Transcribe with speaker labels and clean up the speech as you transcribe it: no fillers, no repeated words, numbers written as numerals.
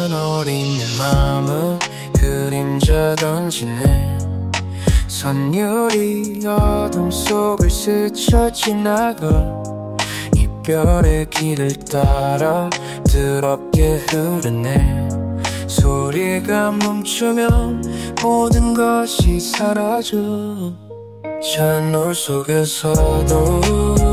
Speaker 1: 어린 내 맘은 그림자 던지네. 선율이 어둠 속을 스쳐 지나가 이별의 길을 따라 더럽게 흐르네. 소리가 멈추면 모든 것이 사라져. 찬노 속에서도